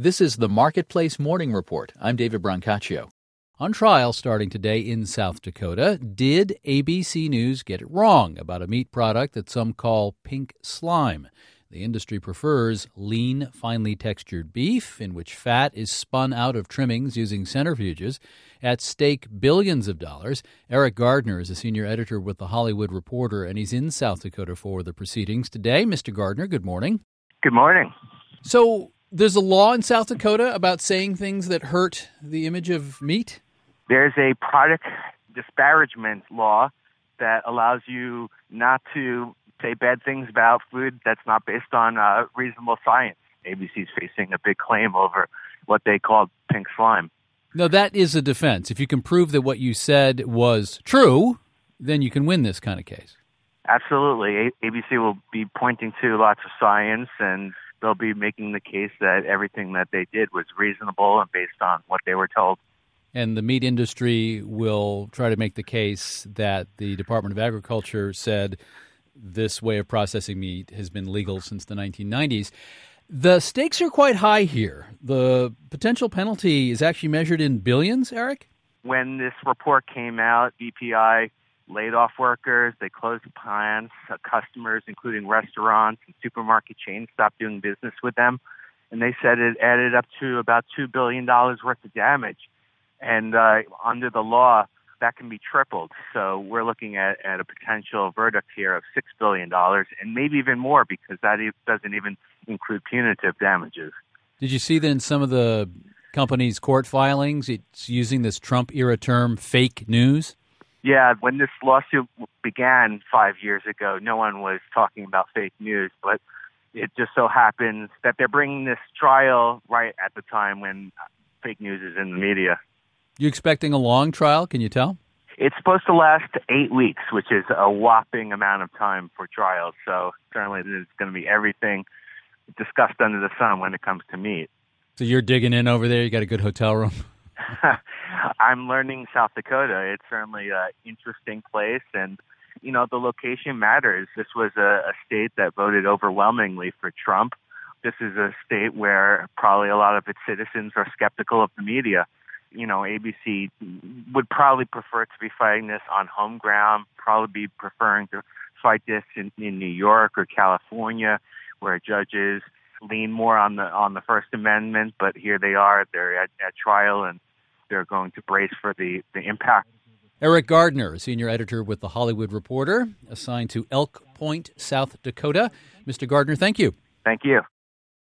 This is the Marketplace Morning Report. I'm David Brancaccio. On trial starting today in South Dakota, did ABC News get it wrong about a meat product that some call pink slime? The industry prefers lean, finely textured beef, in which fat is spun out of trimmings using centrifuges. At stake, billions of dollars. Eric Gardner is a senior editor with The Hollywood Reporter, and he's in South Dakota for the proceedings today. Mr. Gardner, good morning. Good morning. So there's a law in South Dakota about saying things that hurt the image of meat? There's a product disparagement law that allows you not to say bad things about food that's not based on reasonable science. ABC's facing a big claim over what they call pink slime. No, that is a defense. If you can prove that what you said was true, then you can win this kind of case. Absolutely. ABC will be pointing to lots of science, and they'll be making the case that everything that they did was reasonable and based on what they were told. And the meat industry will try to make the case that the Department of Agriculture said this way of processing meat has been legal since the 1990s. The stakes are quite high here. The potential penalty is actually measured in billions, Eric? When this report came out, BPI laid off workers, they closed plants, customers, including restaurants and supermarket chains, stopped doing business with them. And they said it added up to about $2 billion worth of damage. And under the law, that can be tripled. So we're looking at a potential verdict here of $6 billion and maybe even more, because that doesn't even include punitive damages. Did you see that in some of the companies' court filings, it's using this Trump-era term, fake news? Yeah, when this lawsuit began 5 years ago, no one was talking about fake news, but it just so happens that they're bringing this trial right at the time when fake news is in the media. You expecting a long trial? Can you tell? It's supposed to last 8 weeks, which is a whopping amount of time for trials. So certainly there's going to be everything discussed under the sun when it comes to meat. So you're digging in over there? You got a good hotel room? I'm learning South Dakota. It's certainly an interesting place, and, you know, the location matters. This was a state that voted overwhelmingly for Trump. This is a state where probably a lot of its citizens are skeptical of the media. You know, ABC would probably prefer to be fighting this on home ground, probably be preferring to fight this in New York or California, where judges lean more on the First Amendment. But here they are, they're at trial, and they're going to brace for the impact. Eric Gardner, senior editor with The Hollywood Reporter, assigned to Elk Point, South Dakota. Mr. Gardner, thank you. Thank you.